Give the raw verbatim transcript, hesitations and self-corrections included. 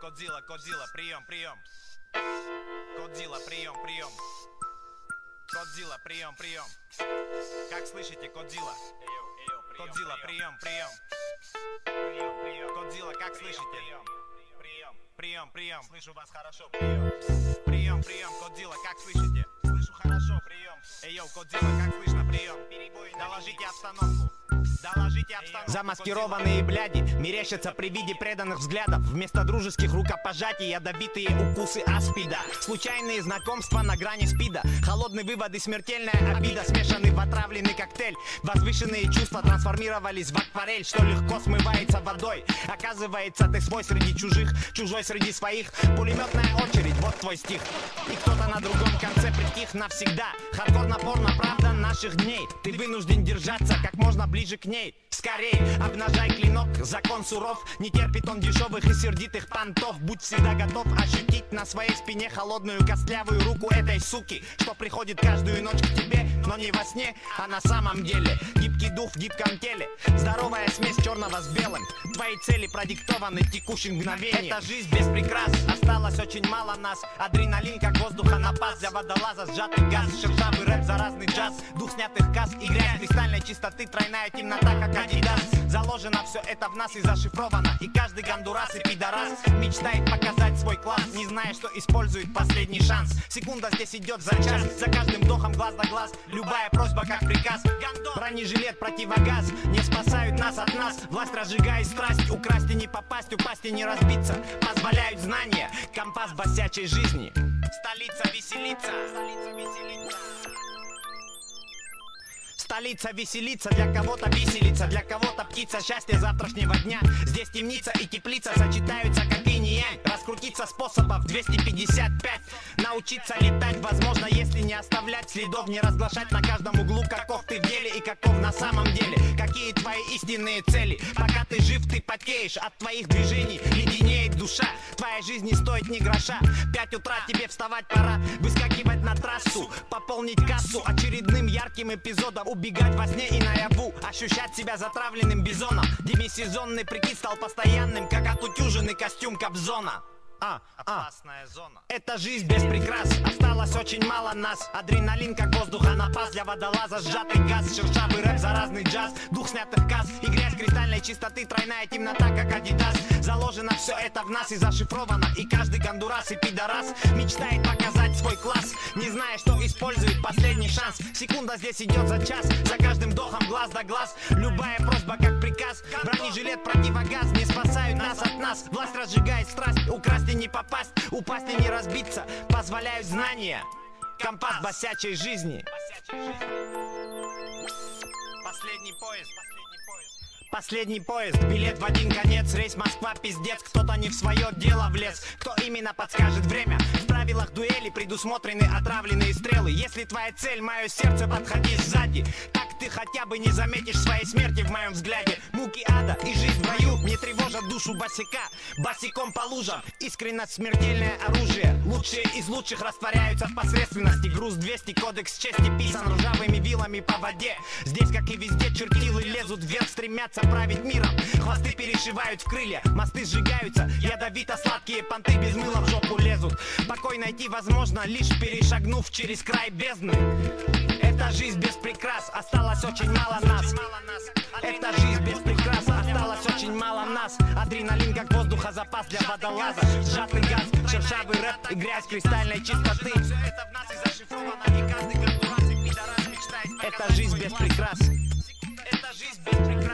Кодзилла, Кодзилла, прием, прием. Кодзилла, прием, прием. Кодзилла, прием, прием. Как слышите, Кодзилла? Кодзилла, прием, прием. Прием, прием. Кодзилла, как слышите? Прием, прием, прием. Слышу вас хорошо, прием. Прием, прием, Кодзилла, как слышите? Слышу хорошо, прием. Эй, йоу, Кодзилла, как слышно, прием? Доложите обстановку. Доложите обстановку. Замаскированные бляди мерещатся при виде преданных взглядов. Вместо дружеских рукопожатий ядовитые укусы аспида. Случайные знакомства на грани спида. Холодные выводы, смертельная обида. Смешанный в отравленный коктейль. Возвышенные чувства трансформировались в акварель, что легко смывается водой. Оказывается, ты свой среди чужих, чужой среди своих. Пулеметная очередь, вот твой стих. И кто-то на другом конце притих навсегда. Хардкор, напорно, правда наших дней. Ты вынужден держаться как можно ближе к ней. Скорей, обнажай клинок, закон суров. Не терпит он дешевых и сердитых понтов. Будь всегда готов ощутить на своей спине холодную костлявую руку этой суки, что приходит каждую ночь к тебе, но не во сне, а на самом деле. Гибкий дух в гибком теле, здоровая смесь черного с белым. Твои цели продиктованы текущим мгновением. Это жизнь без прикрас, осталось очень мало нас. Адреналин как воздуха напас, для водолаза сжатый газ. Шершавый рэп, заразный джаз, дух снятых касс и грязь кристальной чистоты, тройная темнота как Адидас. Заложено все это в нас и зашифровано. И каждый гондурас и пидорас мечтает показать свой класс, не зная, что использует последний шанс. Секунда здесь идет за час, за каждым вдохом глаз да глаз. Любая просьба как приказ. Бронежилет, противогаз не спасают нас от нас. Власть разжигает страсть, украсть и не попасть, упасть и не разбиться позволяют знания, компас босячей жизни. Столица веселится, столица веселится. Столица веселится, для кого-то веселится, для кого-то птица счастья завтрашнего дня. Здесь темница и теплица сочетаются как инь и янь. Раскрутиться способов двести пятьдесят пять. Научиться летать возможно, если не оставлять следов, не разглашать на каждом углу, каков ты в деле и каков на самом деле. Какие твои истинные цели? Пока ты жив, ты потеешь от твоих движений, леденеет душа. Твоя жизнь не стоит ни гроша. Пять утра тебе вставать пора, выскакивать на трассу, пополнить кассу очередным ярким эпизодом. Убегать во сне и наяву, ощущать себя затравленным бизоном. Демисезонный прикид стал постоянным, как отутюженный костюм Кобзона. А, опасная а. зона. Это жизнь без прикрас, осталось очень мало нас. Адреналин как воздуха напас, для водолаза сжатый газ. Шершавый рэп, заразный джаз, дух снятых касс и грязь кристальной чистоты, тройная темнота как Адидас. Заложено все это в нас и зашифровано. И каждый гондурас и пидорас мечтает показать свой класс, не зная, что использует последний шанс. Секунда здесь идет за час, за каждым вдохом глаз да глаз. Любая просьба как приказ. Бронежилет, противогаз не спасают нас от нас. Власть разжигает страсть, украсть и не попасть, упасть и не разбиться позволяют знания, компас босячей жизни. Последний поезд. Последний поезд, билет в один конец, рейс Москва, пиздец. Кто-то не в свое дело влез, кто именно подскажет время. В правилах дуэли предусмотрены отравленные стрелы. Если твоя цель, мое сердце, подходи сзади. Так ты хотя бы не заметишь своей смерти в моем взгляде. Муки ада и жизнь в раю не тревожат душу босика. Босиком по лужам, искренность смертельное оружие. Лучшие из лучших растворяются в посредственности. Груз двести, кодекс чести писан ржавыми вилами по воде. Здесь, как и везде, чертилы лезут вверх, стремятся править миром. Хвосты перешивают в крылья, мосты сжигаются. Ядовито-сладкие понты без мыла в жопу лезут. Покой найти возможно, лишь перешагнув через край бездны. Эта жизнь без прикрас, осталось очень мало нас. Эта жизнь без прикрас, осталось очень мало нас. Адреналин как воздуха запас для водолаза. Сжатый газ, шершавый рэп и грязь кристальной чистоты. Это жизнь без прикрас. Это жизнь без прикрас.